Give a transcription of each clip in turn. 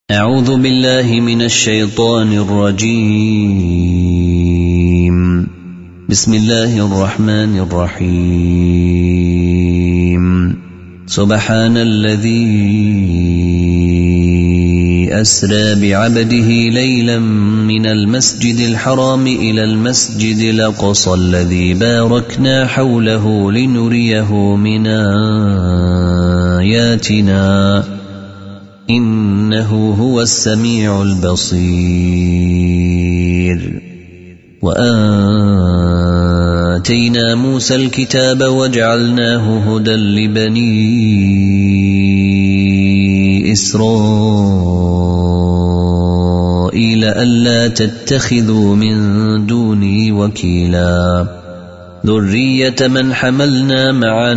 أعوذ بالله من الشيطان الرجيم. بسم الله الرحمن الرحيم. سبحان الذي أسرى بعبده ليلا من المسجد الحرام إلى المسجد الأقصى الذي باركنا حوله لنريه من آياتنا إنه هو السميع البصير. وآتينا موسى الكتاب وجعلناه هدى لبني إسرائيل ألا تتخذوا من دوني وكيلا ذرية من حملنا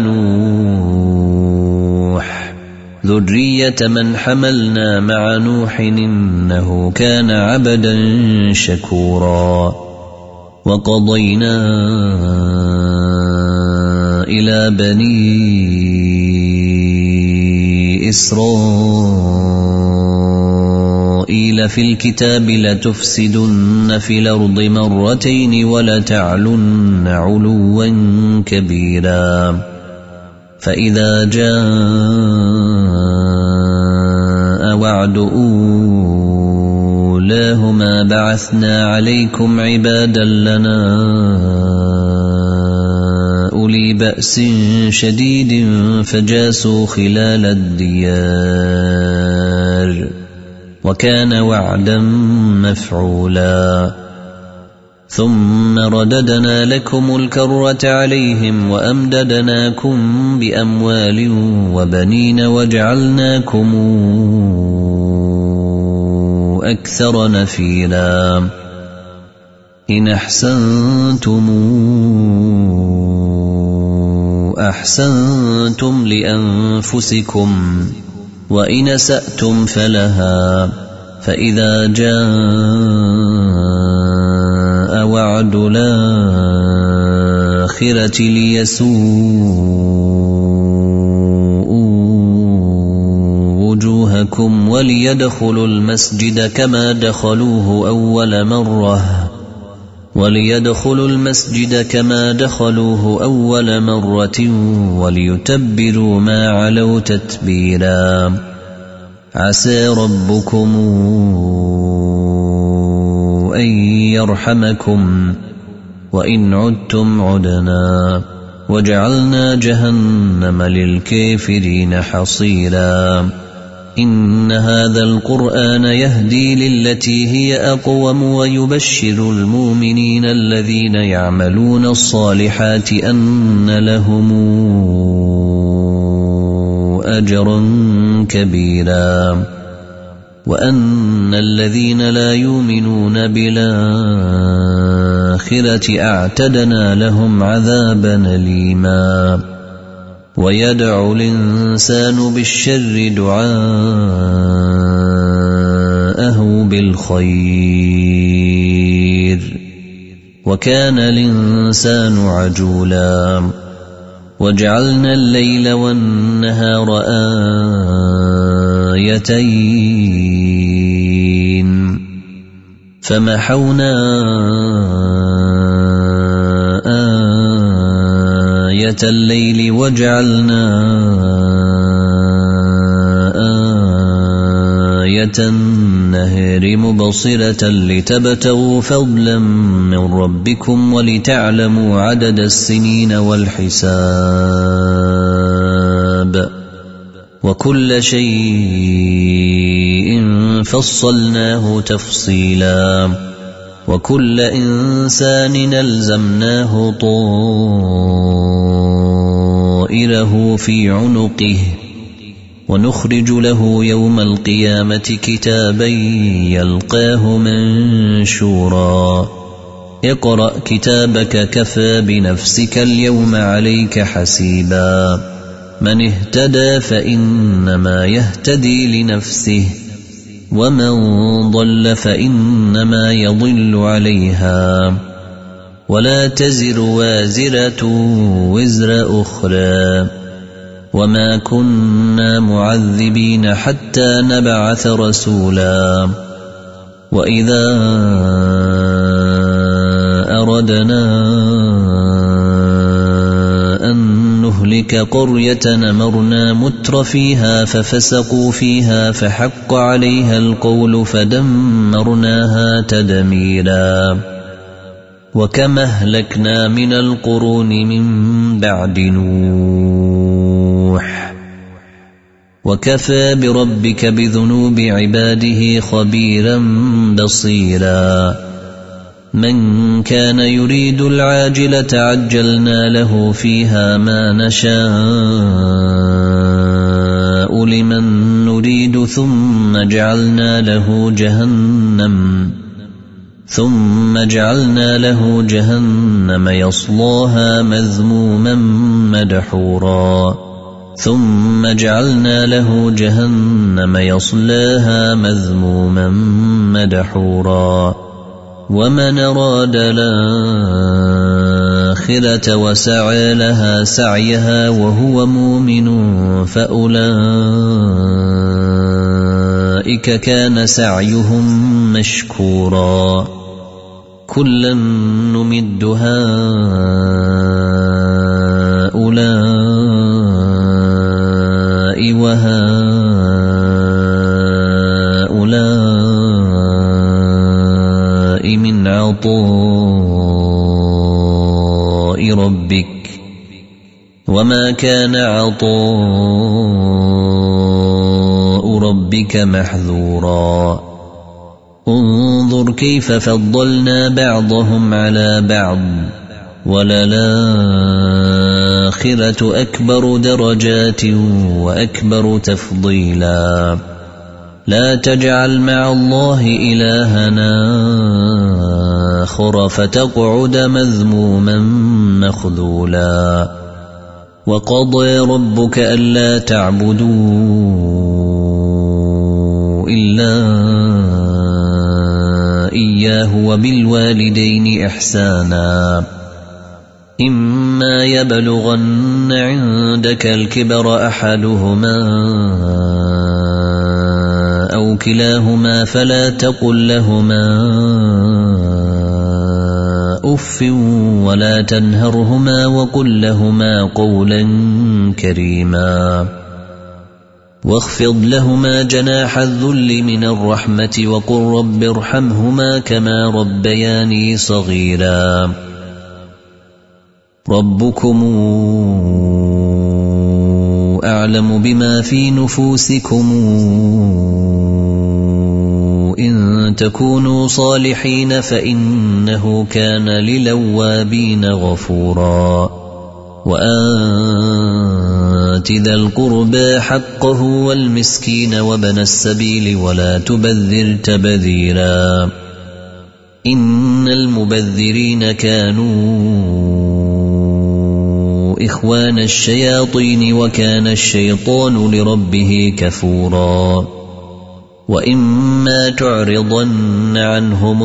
مع نوح إنه كان عبدا شكورا. وقضينا إلى بني إسرائيل في الكتاب لتفسدن في الأرض مرتين ولتعلن علوا كبيرا. فإذا جاء وعد أولاهما بعثنا عليكم عبادا لنا أولي بأس شديد فجاسوا خلال الديار وكان وعدا مفعولا. ثم رددنا لكم الكرة عليهم وأمددناكم بأموال وبنين وجعلناكم أكثر نفيرا. إن أحسنتم لأنفسكم وإن أسأتم فلها. فإذا جاء وعد الآخرة ليسوءوا وجوهكم وليدخلوا المسجد كما دخلوه أول مرة وليتبروا ما علوا تتبيرا. عسى ربكم أن يرحمكم وإن عدتم عدنا وجعلنا جهنم للكافرين حصيرا. إن هذا القرآن يهدي للتي هي أقوم ويبشر المؤمنين الذين يعملون الصالحات أن لهم أجرا كبيرا وأن الذين لا يؤمنون بالآخرة أعتدنا لهم عذابا أليما. ويدعو الإنسان بالشر دعاءه بالخير وكان الإنسان عجولا. وجعلنا الليل والنهار آيتين فمحونا آية الليل وجعلنا آية النهار مبصرة لتبتغوا فضلا من ربكم ولتعلموا عدد السنين والحساب وكل شيء فصلناه تفصيلا. وكل إنسان ألزمناه طائره في عنقه ونخرج له يوم القيامة كتابا يلقاه منشورا. اقرأ كتابك كفى بنفسك اليوم عليك حسيبا. من اهتدى فإنما يهتدي لنفسه ومن ضل فإنما يضل عليها ولا تزر وازرة وزر أخرى وما كنا معذبين حتى نبعث رسولا وإذا أردنا أن نهلك قرية أمرنا متر فيها ففسقوا فيها فحق عليها القول فدمرناها تدميرا وكما أهلكنا من القرون من بعد نوح وكفى بربك بذنوب عباده خبيرا بصيرا من كان يريد العاجلة عجلنا له فيها ما نشاء لمن نريد ثم جعلنا له جهنم يصلاها مذموما مدحورا ومن أراد الآخرة وسعى لها سعيها وهو مؤمن فأولئك كان سعيهم مشكورا كلا نمد هؤلاء وهؤلاء من عطاء ربك وما كان عطاء ربك محذورا انظر كيف فضلنا بعضهم على بعض وللآخرة أكبر درجات وأكبر تفضيلا لا تجعل مع الله إلهنا آخر فتقعد مذموما مخذولا وقضى ربك ألا تعبدوا إلا إياه وبالوالدين إحسانا إما يبلغن عندك الكبر أحدهما أو كلاهما فلا تقل لهما أف ولا تنهرهما وقل لهما قولا كريما واخفض لهما جناح الذل من الرحمة وقل رب ارحمهما كما ربياني صغيرا ربكم أعلم بما في نفوسكم إن تكونوا صالحين فإنه كان للأوابين غفورا وآت ذا القربى حقه والمسكين وابن السبيل ولا تبذر تبذيرا إن المبذرين كانوا إخوان الشياطين وكان الشيطان لربه كفورا وإما تعرضن عنهم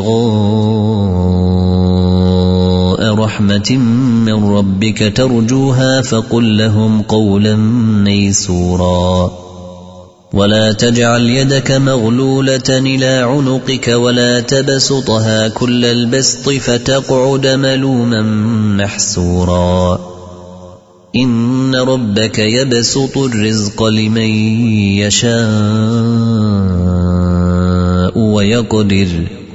ابتغاء رحمة من ربك ترجوها فقل لهم قولا ميسورا ولا تجعل يدك مغلولة إلى عنقك ولا تبسطها كل البسط فتقعد ملوما محسورا إن ربك يبسط الرزق لمن يشاء ويقدر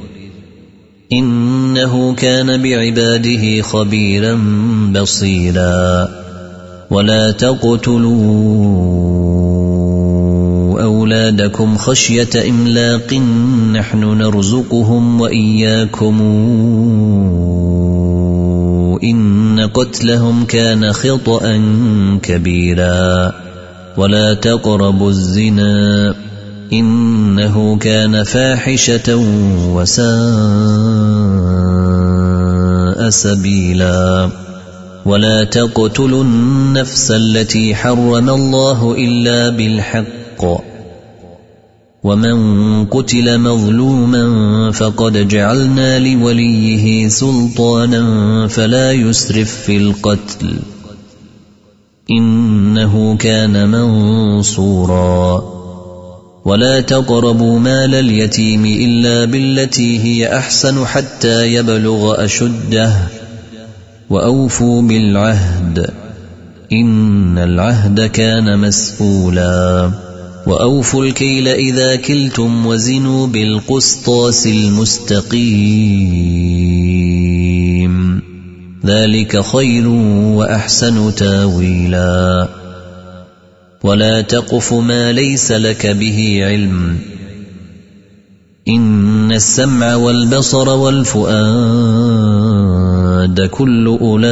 إنه كان بعباده خبيرا بصيرا ولا تقتلوا أولادكم خشية إملاق نحن نرزقهم وإياكم إن قتلهم كان خطأ كبيرا ولا تقربوا الزنا إنه كان فاحشة وساء سبيلا ولا تقتلوا النفس التي حرم الله إلا بالحق ومن قتل مظلوما فقد جعلنا لوليه سلطانا فلا يسرف في القتل إنه كان منصورا ولا تقربوا مال اليتيم إلا بالتي هي أحسن حتى يبلغ أشده وأوفوا بالعهد إن العهد كان مسؤولا وأوفوا الكيل إذا كلتم وزنوا بالقسطاس المستقيم ذلك خير وأحسن تاويلا ولا تقف ما ليس لك به علم إن السمع والبصر والفؤاد كل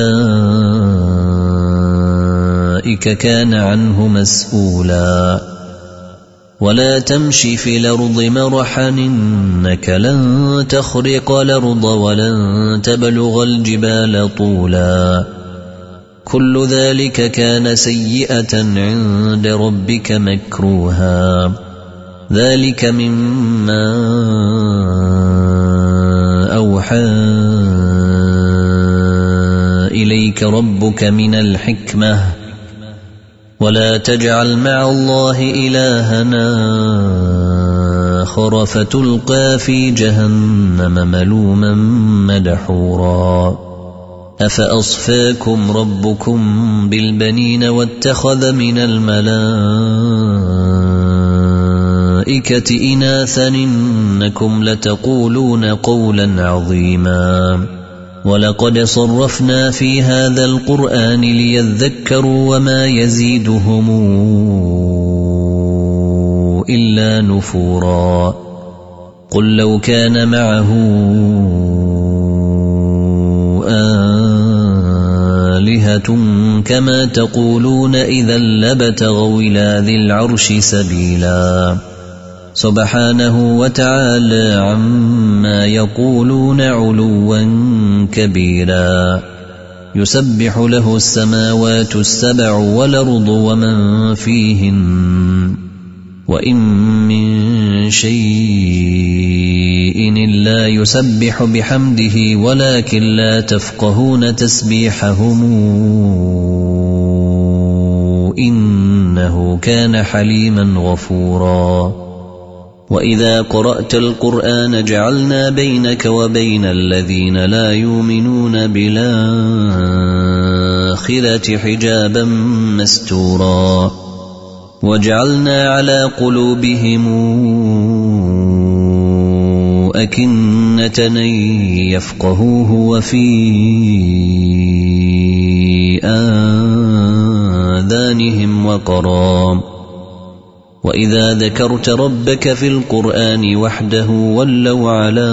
أولئك كان عنه مسؤولا ولا تمشي في الأرض مرحا إنك لن تخرق الأرض ولن تبلغ الجبال طولا كل ذلك كان سيئة عند ربك مكروها ذلك مما أوحى إليك ربك من الحكمة ولا تجعل مع الله إلهنا آخر فتلقى في جهنم ملوما مدحورا أفأصفاكم ربكم بالبنين واتخذ من الملائكة إناثا إنكم لتقولون قولا عظيما ولقد صرفنا في هذا القرآن ليذكروا وما يزيدهم إلا نفورا قل لو كان معه آلهة كما تقولون إذا لابتغوا إلى ذي العرش سبيلا سبحانه وتعالى عما يقولون علوا كبيرا يسبح له السماوات السبع والأرض ومن فيهن وإن من شيء إلا يسبح بحمده ولكن لا تفقهون تسبيحهم إنه كان حليما غفورا وإذا قرأت القرآن جعلنا بينك وبين الذين لا يؤمنون بالآخرة حجابا مستورا وجعلنا على قلوبهم أكنة يفقهوه وفي آذانهم وقرا وإذا ذكرت ربك في القرآن وحده ولوا على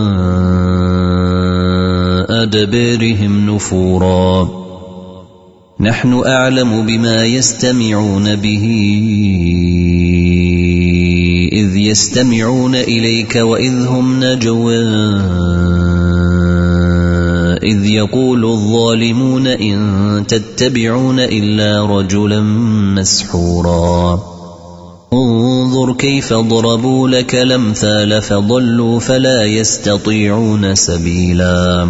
أدبارهم نفورا نحن أعلم بما يستمعون به إذ يستمعون إليك وإذ هم نجوى إذ يقول الظالمون إن تتبعون إلا رجلا مسحورا انظر كيف ضربوا لك الأمثال فضلوا فلا يستطيعون سبيلا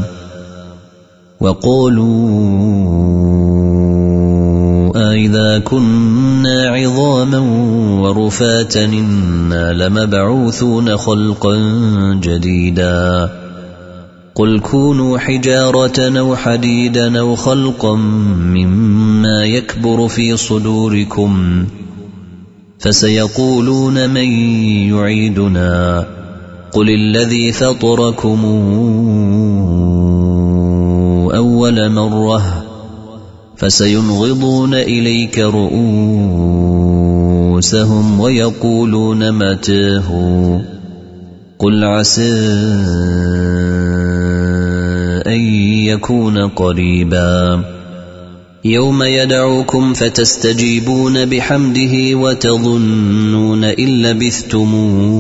وقالوا أئذا كنا عظاما ورفاتا إنا لمبعوثون خلقا جديدا قل كونوا حجارة أو حديدا أو خلقا مما يكبر في صدوركم فسيقولون من يعيدنا قل الذي فطركم أول مرة فسينغضون إليك رؤوسهم ويقولون متاه قل عسى أن يكون قريبا يوم يدعوكم فتستجيبون بحمده وتظنون إن لبثتم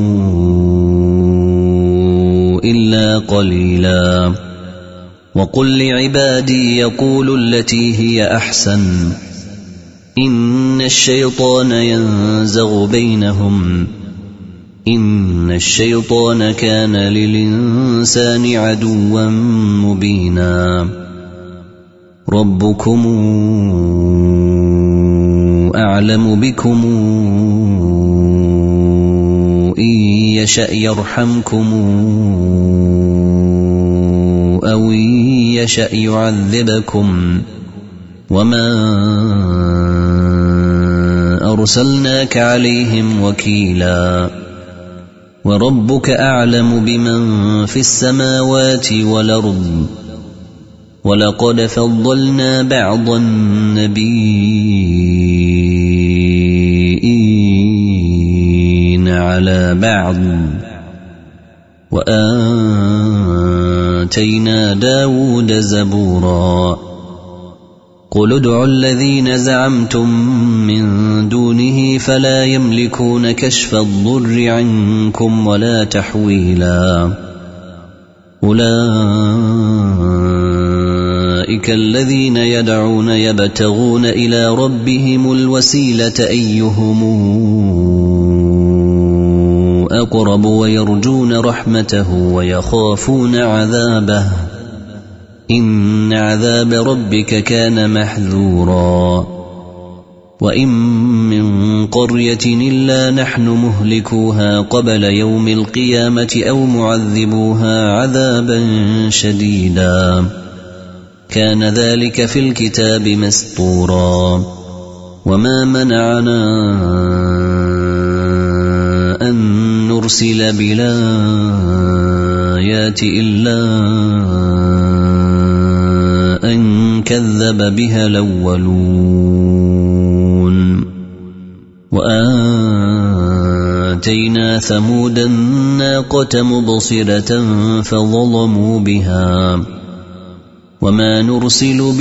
إلا قليلا وقل لعبادي يقولوا التي هي أحسن إن الشيطان ينزغ بينهم إن الشيطان كان للإنسان عدوا مبينا ربكم أعلم بكم إن يشأ يرحمكم أو إن يشأ يعذبكم وما أرسلناك عليهم وكيلا وربك أعلم بمن في السماوات والأرض ولقد فضلنا بعض النبيين على بعض وآتينا داود زبورا قل ادعوا الذين زعمتم من دونه فلا يملكون كشف الضر عنكم ولا تحويلا أولئك الذين يدعون يبتغون إلى ربهم الوسيلة أيهم أقرب ويرجون رحمته ويخافون عذابه إن عذاب ربك كان محذورا وإن من قرية إلا نحن مهلكوها قبل يوم القيامة أو معذبوها عذابا شديدا كان ذلك في الكتاب مسطورا وما منعنا أن نرسل بالآيات إلا أن كذب بها الأولون وآتينا ثمود الناقة مبصرة فظلموا بها وما نرسل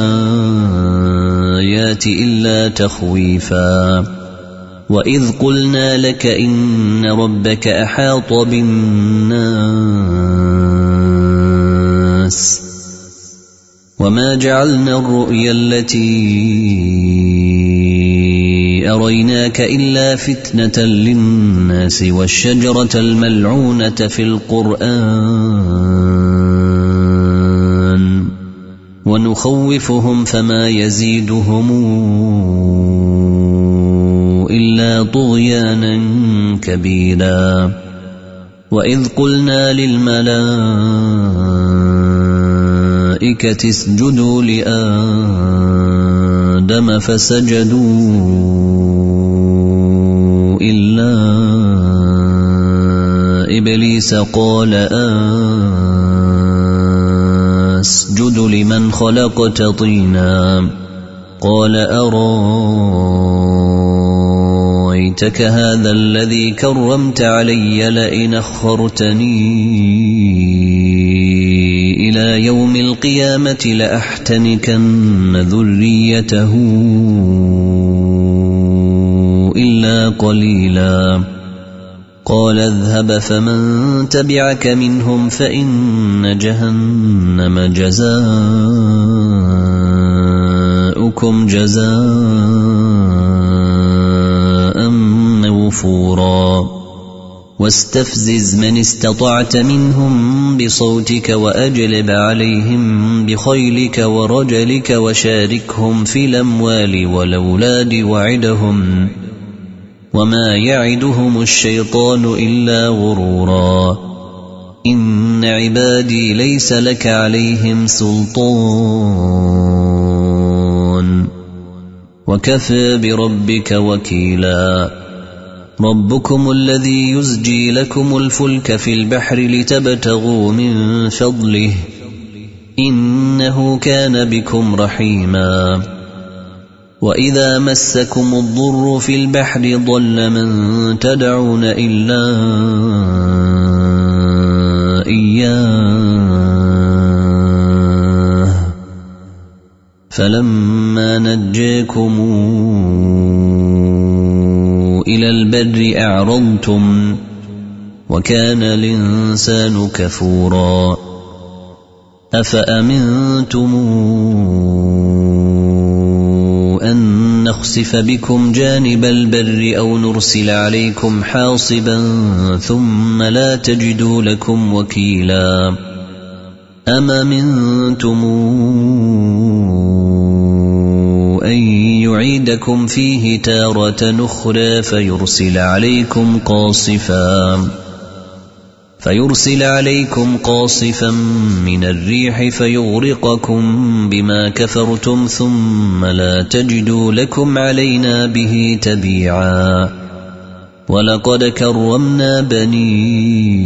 بالآيات إلا تخويفا وإذ قلنا لك إن ربك أحاط بالناس وما جعلنا الرؤيا التي أريناك إلا فتنة للناس والشجرة الملعونة في القرآن ونخوفهم فما يزيدهم إلا طغيانا كبيرا وإذ قلنا للملائكة اسجدوا لآدم فسجدوا إلا إبليس قال أسجد لمن خلقت طينا قال أرأيتك هذا الذي كرمت علي لئن أخرتني إلى يوم القيامة لأحتنكن ذريته إلا قليلا قال اذهب فمن تبعك منهم فإن جهنم جزاؤكم جزاء موفورا واستفزز من استطعت منهم بصوتك وأجلب عليهم بخيلك ورجلك وشاركهم في الأموال والأولاد وعدهم وما يعدهم الشيطان إلا غرورا إن عبادي ليس لك عليهم سلطان وكفى بربك وكيلا ربكم الذي يزجي لكم الفلك في البحر لتبتغوا من فضله إنه كان بكم رحيما وإذا مسكم الضر في البحر ضل من تدعون إلا إياه فلما نجاكم إلى البر أعرضتم وكان الإنسان كفورا أفأمنتم أن نخسف بكم جانب البر أو نرسل عليكم حاصبا ثم لا تجدوا لكم وكيلا أم أمنتم أن يعيدكم فيه تارة أخرى فيرسل عليكم قاصفا من الريح فيغرقكم بما كفرتم ثم لا تجدوا لكم علينا به تبيعا. ولقد كرمنا بني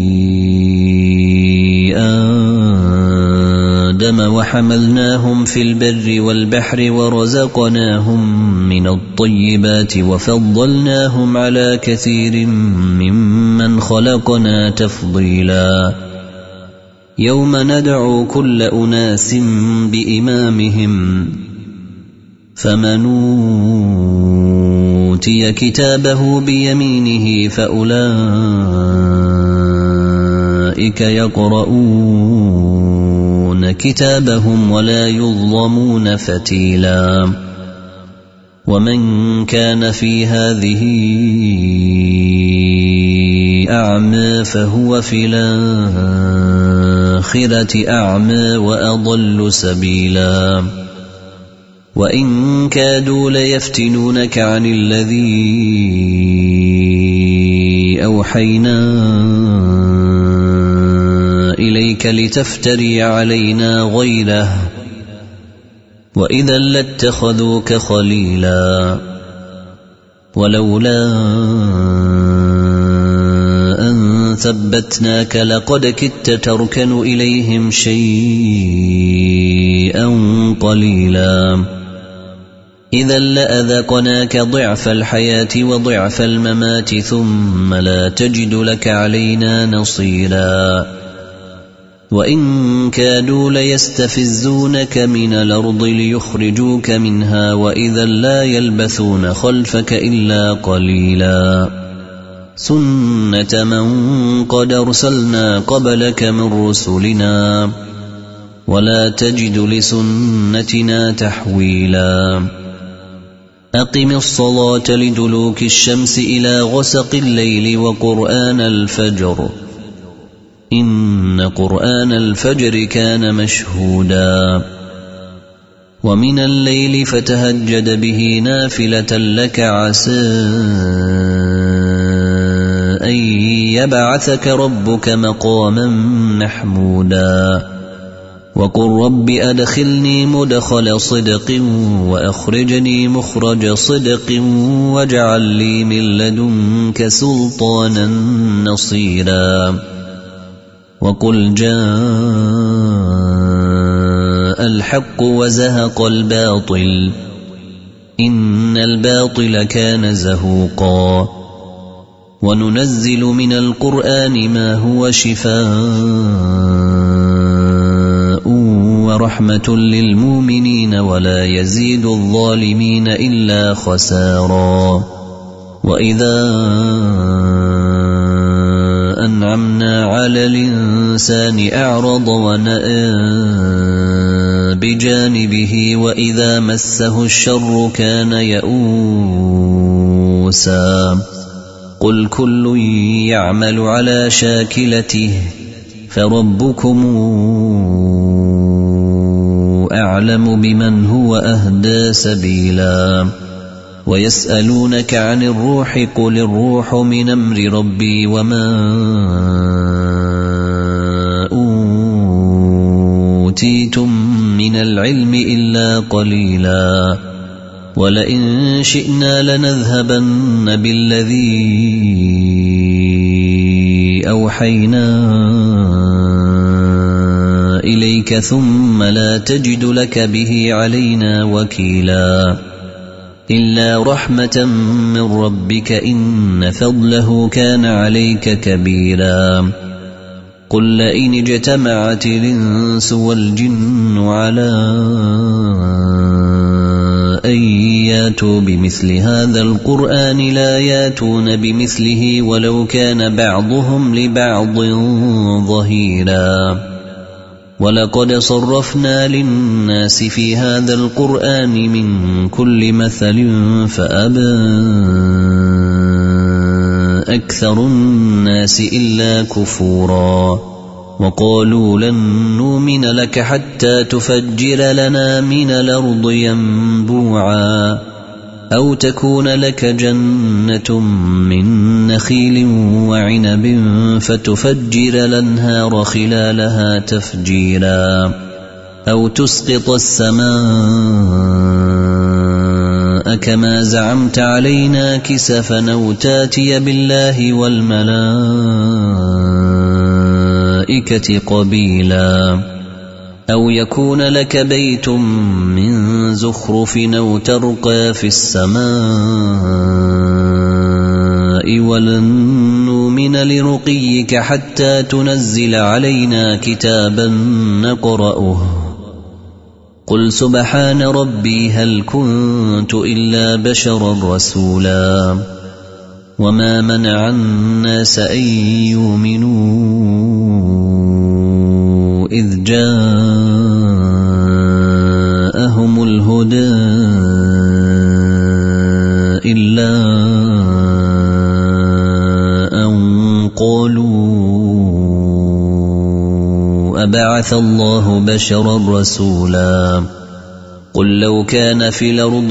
آدم وحملناهم في البر والبحر ورزقناهم من الطيبات وفضلناهم على كثير ممن خلقنا تفضيلا. يوم ندعو كل أناس بإمامهم فمن أوتي كتابه بيمينه فأولئك يقرؤون كتابهم ولا يظلمون فتيلا. ومن كان في هذه أعمى فهو في الآخرة أعمى وأضل سبيلا. وإن كادوا ليفتنونك عن الذي أوحينا إليك لتفتري علينا غيره وإذا لاتخذوك خليلا. ولولا أن ثبتناك لقد كدت تركن إليهم شيئا قليلا. إذا لأذقناك ضعف الحياة وضعف الممات ثم لا تجد لك علينا نصيرا. وإن كادوا ليستفزونك من الأرض ليخرجوك منها وإذا لا يلبثون خلفك إلا قليلا. سنة من قد أرسلنا قبلك من رسلنا ولا تجد لسنتنا تحويلا. أقم الصلاة لدلوك الشمس إلى غسق الليل وقرآن الفجر إن قرآن الفجر كان مشهودا. ومن الليل فتهجد به نافلة لك عسى أن يبعثك ربك مقاما محمودا. وقل رب أدخلني مدخل صدق وأخرجني مخرج صدق واجعل لي من لدنك سلطانا نصيرا. وقل جاء الحق وزهق الباطل إن الباطل كان زهوقا. وننزل من القرآن ما هو شفاء ورحمة للمؤمنين ولا يزيد الظالمين إلا خسارا. وإذا أنعمنا على الإنسان أعرض ونأى بجانبه وإذا مسه الشر كان يئوسا. قل كل يعمل على شاكلته فربكم أعلم بمن هو أهدى سبيلا. ويسألونك عن الروح قل الروح من أمر ربي وما أوتيتم من العلم إلا قليلا. ولئن شئنا لنذهبن بالذي أوحينا إليك ثم لا تجد لك به علينا وكيلا. إلا رحمة من ربك إن فضله كان عليك كبيرا. قل لئن اجتمعت الإنس والجن على أن ياتوا بمثل هذا القرآن لا ياتون بمثله ولو كان بعضهم لبعض ظهيرا. ولقد صرفنا للناس في هذا القرآن من كل مثل فأبى أكثر الناس إلا كفورا. وقالوا لن نؤمن لك حتى تفجر لنا من الأرض ينبوعا أو تكون لك جنة من نخيل وعنب فتفجر الأنهار خلالها تفجيرا أو تسقط السماء كما زعمت علينا كسفا أو تاتي بالله والملائكة قبيلا أو يكون لك بيت من زخرف أو ترقى في السماء ولن نؤمن لرقيك حتى تنزل علينا كتابا نقرأه قل سبحان ربي هل كنت إلا بشرا رسولا وما منع الناس أن يؤمنوا إذ جاءهم الهدى إلا أن قالوا أبعث الله بشرا رسولا قل لو كان في الأرض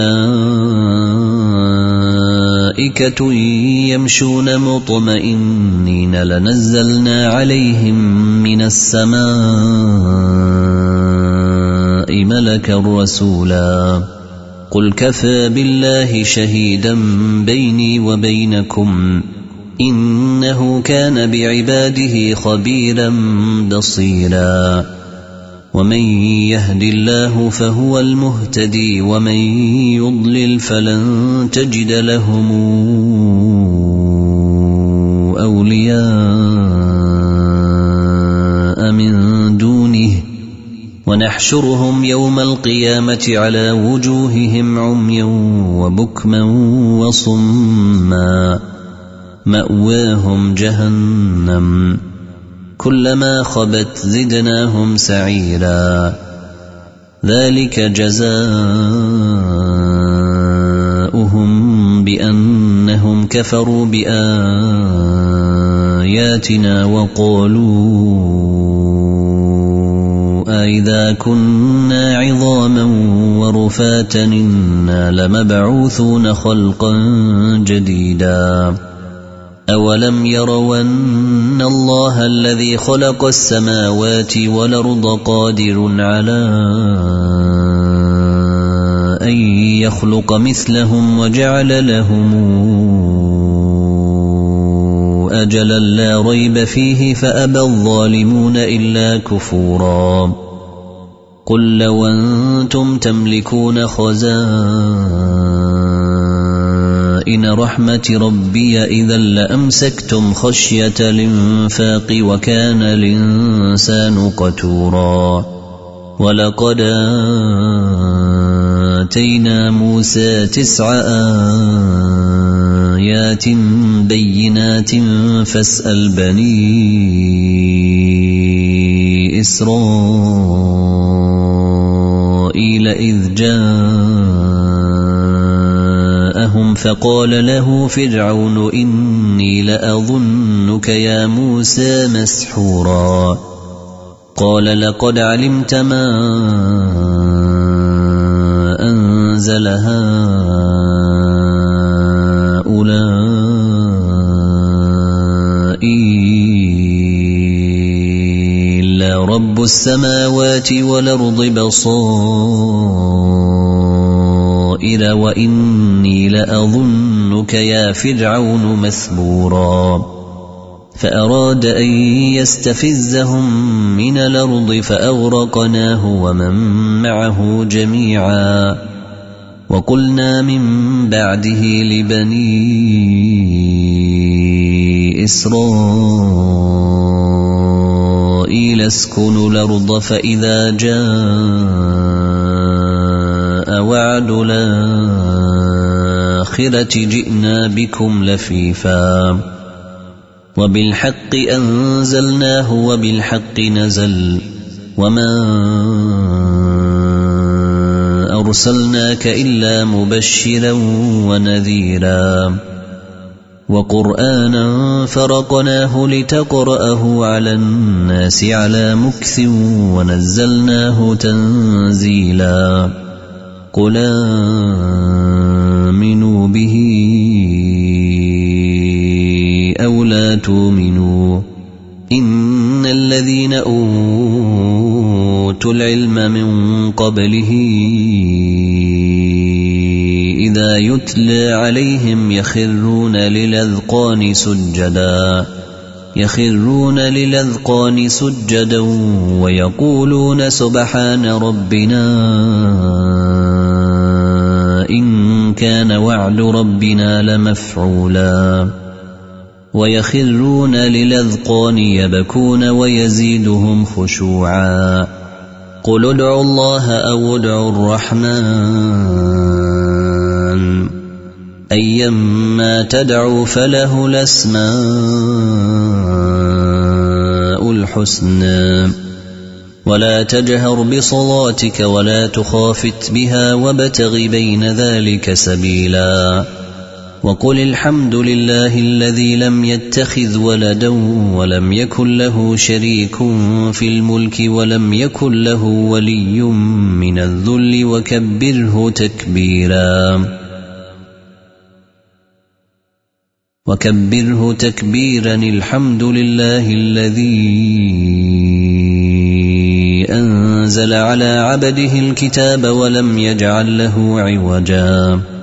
ملائكة يمشون مطمئنين لنزلنا عليهم من السماء ملكا رسولا قل كفى بالله شهيدا بيني وبينكم إنه كان بعباده خبيرا بصيرا ومن يهد الله فهو المهتدي ومن يضلل فلن تجد لهم أولياء من دونه ونحشرهم يوم القيامة على وجوههم عميا وبكما وصما مأواهم جهنم كلما خبت زدناهم سعيرا ذلك جزاؤهم بأنهم كفروا بآياتنا وقالوا أئذا كنا عظاما ورفاتا إنا لمبعوثون خلقا جديدا أولم يروا أن الله الذي خلق السماوات والأرض قادر على أن يخلق مثلهم وجعل لهم أجلا لا ريب فيه فأبى الظالمون إلا كفورا قل لو أنتم تملكون خزائن رحمة ربي إذا لأمسكتم خشية الإنفاق وكان الإنسان قتورا ولقد آتينا موسى 9 آيات بينات فاسأل بني إسرائيل إذ جاءهم فقال له فرعون إني لأظنك يا موسى مسحورا قال لقد علمت ما أنزل هؤلاء إلا رب السماوات والأرض بصائر وإني لأظنك يا فرعون مثبورا فأراد أن يستفزهم من الأرض فأغرقناه ومن معه جميعا وقلنا من بعده لبني إسرائيل اسكنوا الأرض فإذا جاء وعد الآخرة جئنا بكم لفيفا وبالحق أنزلناه وبالحق نزل وما أرسلناك إلا مبشرا ونذيرا وقرآنا فرقناه لتقرأه على الناس على مكث ونزلناه تنزيلا قل آمنوا به أو لا تؤمنوا إن الذين أوتوا العلم من قبله إذا يتلى عليهم يخرون للأذقان سجدا ويقولون سبحان ربنا إن كان وعد ربنا لمفعولا ويخرون للأذقان يبكون ويزيدهم خشوعا قل ادعوا الله أو ادعوا الرحمن أيما تدعوا فله الأسماء الحسنى ولا تجهر بصلاتك ولا تخافت بها وابتغ بين ذلك سبيلا وقل الحمد لله الذي لم يتخذ ولدا ولم يكن له شريك في الملك ولم يكن له ولي من الذل وكبره تكبيرا الحمد لله الذي أنزل على عبده الكتاب ولم يجعل له عوجا